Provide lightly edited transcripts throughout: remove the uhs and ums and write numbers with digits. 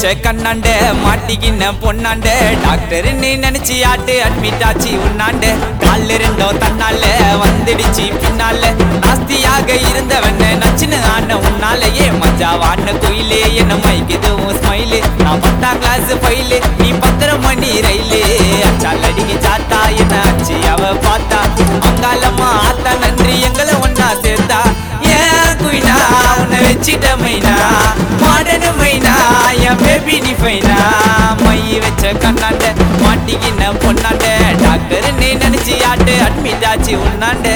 வச்ச கண்ணாண்ட மாட்டிக்கின பொண்ணாண்ட டாக்டர் நீ நினைச்சி ஆட்டு அட்மிட் ஆச்சு உண்ணாண்ட கால் ரெண்டோ தன்னால வந்துடுச்சு பின்னால நாஸ்தியாக இருந்தவன நச்சுன்னு ஆன உன்னாலேயே மஜாவான கோயிலே என்ன மைக்குது உன் ஸ்மைலு நான் 10ஆம் கிளாஸ் ஃபைலு நீ 10:30 மணி ரயிலு அச்சால் அடிக்கி சாத்தா என்ன ஆச்சு அவ பார்த்தா அங்காலம்மா ஆத்தா நன்றி எங்களை ஒன்னா சேர்த்தா ஏன் குயினா உன்னை வச்சிட்ட மைனா மாடனு மைனா என் பேபி நீ ஃபைனா மை வச்ச கண்ணாண்ட மாட்டிக்கின பொண்ணாண்ட டாக்டர் நீ நினைச்சி ஆட்டு அட்மிட் ஆச்சு உன்னாண்ட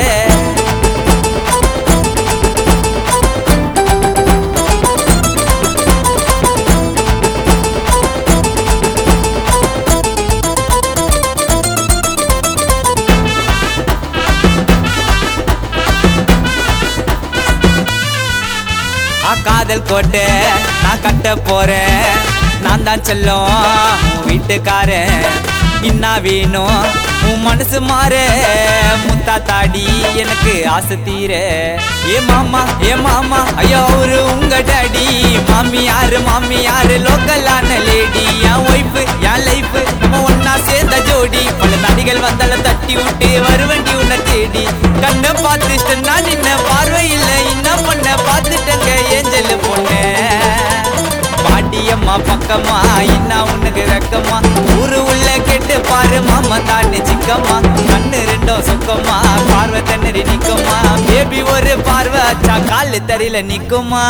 காதல் கோட்டை நான் கட்ட போறேன் நான் தான் செல்லும் உன் வீட்டுக்காரன் இன்னா வேணும் உன் மனசு மாற முத்தா தாடி எனக்கு ஆசை தீர ஏ மாமா ஐயோ அவரு உங்க டாடி மாமியாரு லோக்கலான லேடி என் ஒய்ஃபு என் லைஃபு நம்ம ஒன்னா சேர்ந்த ஜோடி பல நடிகள் வந்தால தட்டி விட்டு வருவண்டி உன்னை தேடி கண்ணை பார்த்துட்டு நான் நின்ன பார்வையில் இன்னும் பண்ண பார்த்துட்டங்க ஏஞ்சல் பொண்ணு பாட்டியம்மா பக்கமா இன்னா உனக்கு வெக்கமா ஊரு உள்ள கெட்டு பாரு மாமா தாண்டி சிக்கம்மா கண்ணு ரெண்டும் சொக்கமா பார்வை தண்ணறி நிக்குமா பேபி ஒரு பார்வை அச்சா காலு தரையில நிக்குமா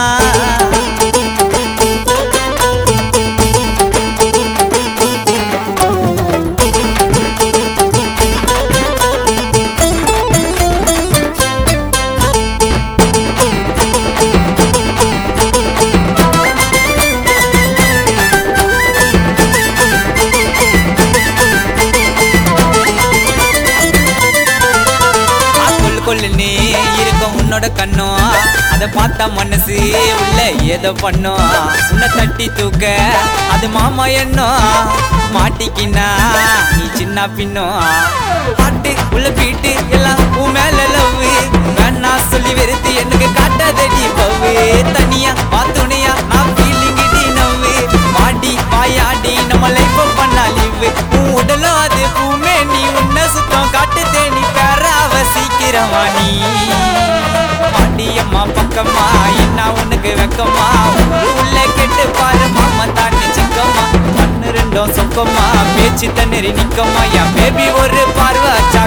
நீ இருக்கும் உன்னோட கண்ணும் அத பார்த்தா மனசு உள்ள ஏதோ பண்ணும் உன்னை தட்டி தூக்க அது மாமா என்னும் மாட்டிக்கினா நீ சின்ன பின்னும் பாட்டு உள்ள பீட்டு எல்லாம் உன் மேல லவ் வேணா சொல்லி வெறுத்து எனக்கு காட்டாதடி பவு தனியா பாத்துணையா நான் ஃபீலிங் டி நவ்வு வாடி வாயாடி நம்ம லைஃப் பண்ணா லீவ் உன் உடலும் அது பூமே நீ உன்ன சுத்தம் காட்டு தேனி பேராவ சீக்கிரமா நீ பாட்டியம்மா பக்கமா என்ன உனக்கு வெக்கமா உள்ள கெட்டு பாரு மாமா தாண்டி சிக்கம்மா கண்ணு ரெண்டும் சொக்கமா பேச்சு தண்ணறி நிக்கம்மா என் பேபி ஒரு பார்வை